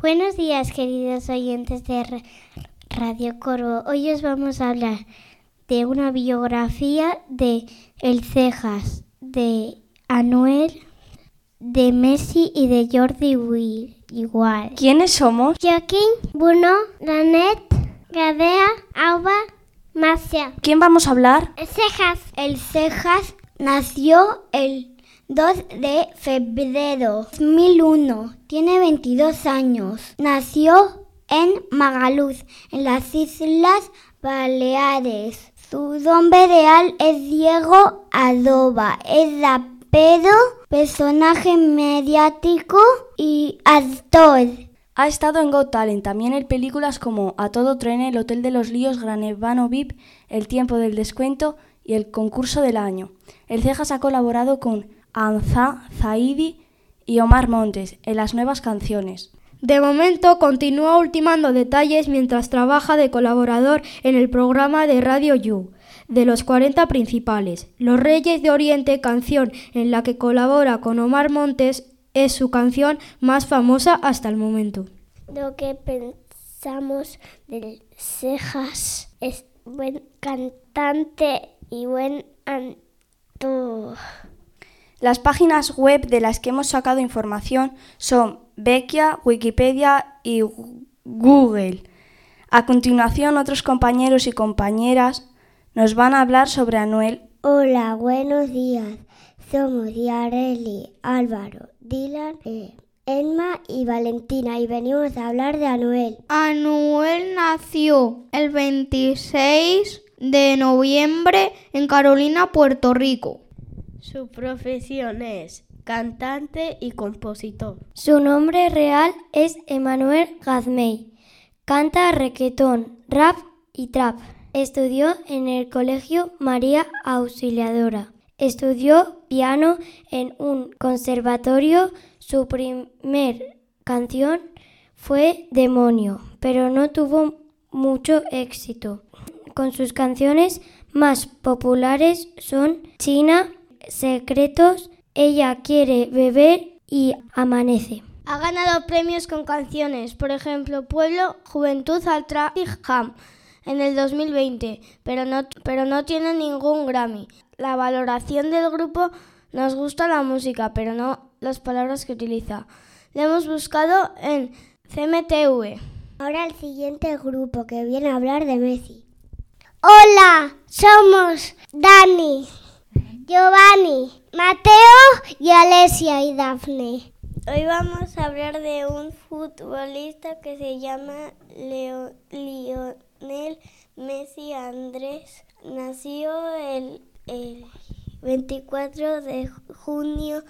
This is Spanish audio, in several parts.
Buenos días, queridos oyentes de Radio Corvo. Hoy os vamos a hablar de una biografía de El Cejas, de Anuel, de Messi y de Jordi Wild. Igual. ¿Quiénes somos? Joaquín, Bruno, Lanet, Gadea, Alba, Marcia. ¿Quién vamos a hablar? El Cejas. El Cejas nació el 2 de febrero de 2001. Tiene 22 años. Nació en Magaluz, en las Islas Baleares. Su nombre real es Diego Adoba. Es rapero, personaje mediático y actor. Ha estado en Got Talent, también en películas como A Todo Tren, El Hotel de los Líos, Gran Hermano VIP, El Tiempo del Descuento y El Concurso del Año. El Cejas ha colaborado con Hamza, Zaidi y Omar Montes en las nuevas canciones. De momento continúa ultimando detalles mientras trabaja de colaborador en el programa de Radio You, de los 40 principales. Los Reyes de Oriente, canción en la que colabora con Omar Montes, es su canción más famosa hasta el momento. Lo que pensamos del Cejas es buen cantante y buen actor. Las páginas web de las que hemos sacado información son Bequia, Wikipedia y Google. A continuación, otros compañeros y compañeras nos van a hablar sobre Anuel. Hola, buenos días. Somos Yareli, Álvaro, Dylan, Emma y Valentina y venimos a hablar de Anuel. Anuel nació el 26 de noviembre en Carolina, Puerto Rico. Su profesión es cantante y compositor. Su nombre real es Emmanuel Gazmey. Canta reggaetón, rap y trap. Estudió en el Colegio María Auxiliadora. Estudió piano en un conservatorio. Su primer canción fue Demonio, pero no tuvo mucho éxito. Con sus canciones más populares son China, Secretos, Ella quiere beber y Amanece. Ha ganado premios con canciones, por ejemplo, Pueblo, Juventud al Ham en el 2020, pero no tiene ningún Grammy. La valoración del grupo: nos gusta la música, pero no las palabras que utiliza. Le hemos buscado en CMTV. Ahora el siguiente grupo que viene a hablar de Messi. Hola, somos Dani, Giovanni, Mateo y Alesia y Dafne. Hoy vamos a hablar de un futbolista que se llama Lionel Messi Andrés. Nació el 24 de junio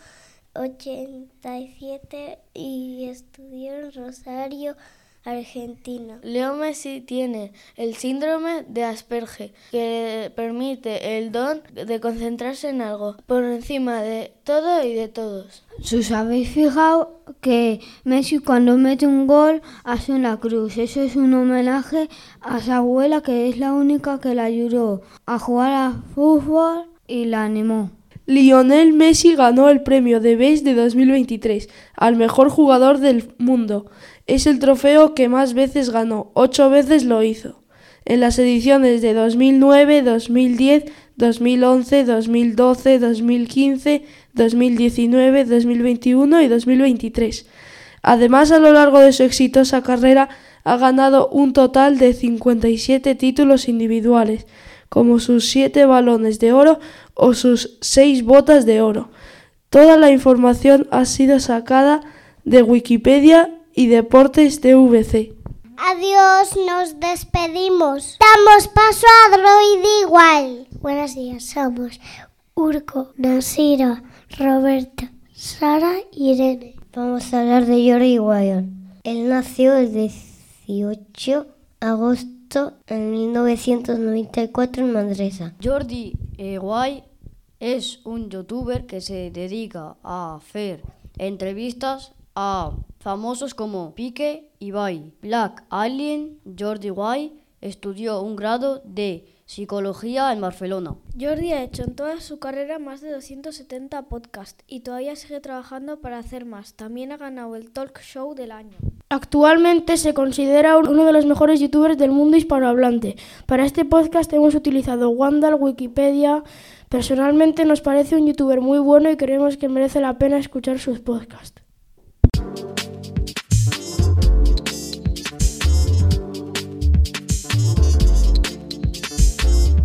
87 y estudió en Rosario, Argentina. Leo Messi tiene el síndrome de Asperger, que le permite el don de concentrarse en algo por encima de todo y de todos. ¿Os habéis fijado que Messi cuando mete un gol hace una cruz? Eso es un homenaje a su abuela, que es la única que le ayudó a jugar a fútbol y la animó. Lionel Messi ganó el premio The Best de 2023 al mejor jugador del mundo. Es el trofeo que más veces ganó, 8 veces lo hizo. En las ediciones de 2009, 2010, 2011, 2012, 2015, 2019, 2021 y 2023. Además, a lo largo de su exitosa carrera, ha ganado un total de 57 títulos individuales, como sus 7 balones de oro o sus 6 botas de oro. Toda la información ha sido sacada de Wikipedia y Deportes TVC. Adiós, nos despedimos. Damos paso a Droid Igual. Buenos días, somos Urco, Nasira, Roberta, Sara y Irene. Vamos a hablar de Jordi Wild. Él nació el 18 de agosto en 1994 en Manresa. Jordi Wild es un youtuber que se dedica a hacer entrevistas a famosos como Piqué y Ibai. Black Alien. Jordi Wild estudió un grado de psicología en Barcelona. Jordi ha hecho en toda su carrera más de 270 podcasts y todavía sigue trabajando para hacer más. También ha ganado el Talk Show del año. Actualmente se considera uno de los mejores youtubers del mundo hispanohablante. Para este podcast hemos utilizado Wandal, Wikipedia. Personalmente nos parece un youtuber muy bueno y creemos que merece la pena escuchar sus podcasts.